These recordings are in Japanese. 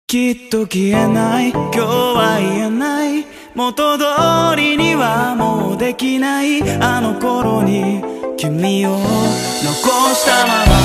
きっと消えない、今日は言えない、元通りにはもうできない、あの頃に君を残したまま。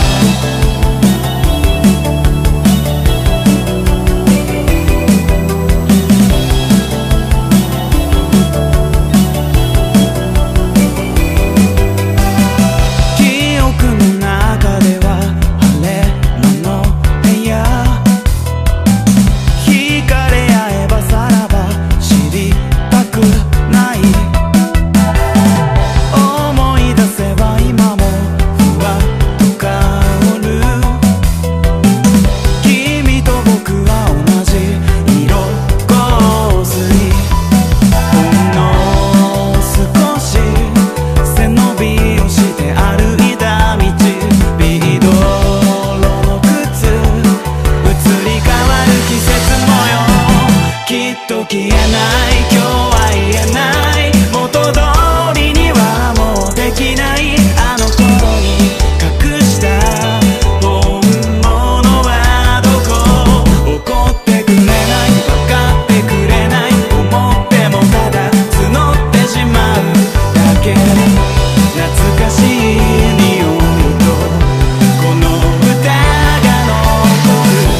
消えない、今日は言えない、元通りにはもうできない、あの頃に隠した本物はどこ。怒ってくれない、分かってくれない、思ってもただ募ってしまうだけ。懐かしい匂いとこの歌が残る。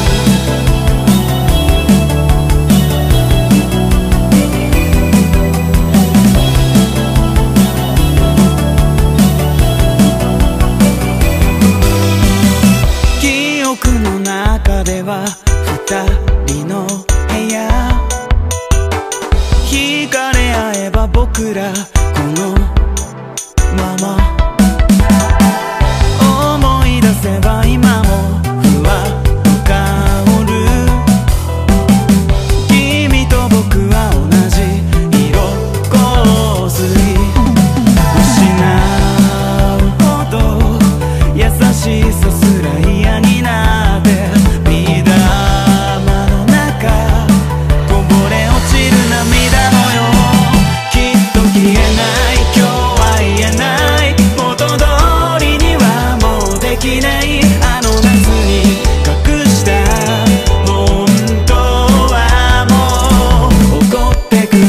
僕の中では二人の部屋、惹かれ合えば僕らこのまま、思い出せば今もふわっと香る。君と僕は同じ色香水、失うほど優しさすら嫌になって、ビー玉の中こぼれ落ちる涙のよう。きっと消えない、今日は言えない、元通りにはもうできない、あの夏に隠した本当はもう。怒ってくれない、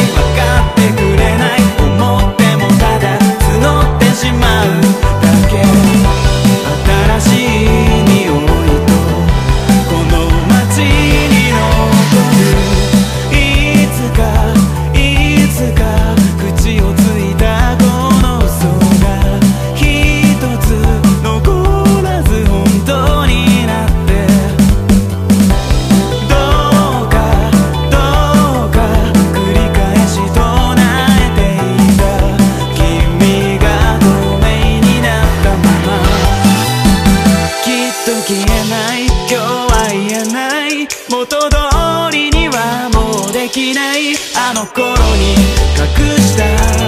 分かってくれない、思ってもただ募ってしまうだけ。新しい匂いとこの街に残る。いつか口をついたこの嘘が一つ残らず本当になって、どうか繰り返し唱えていた、君が透明になったまま。きっと消えない、今日は言えない、元通りにはもうできない、あの頃に隠した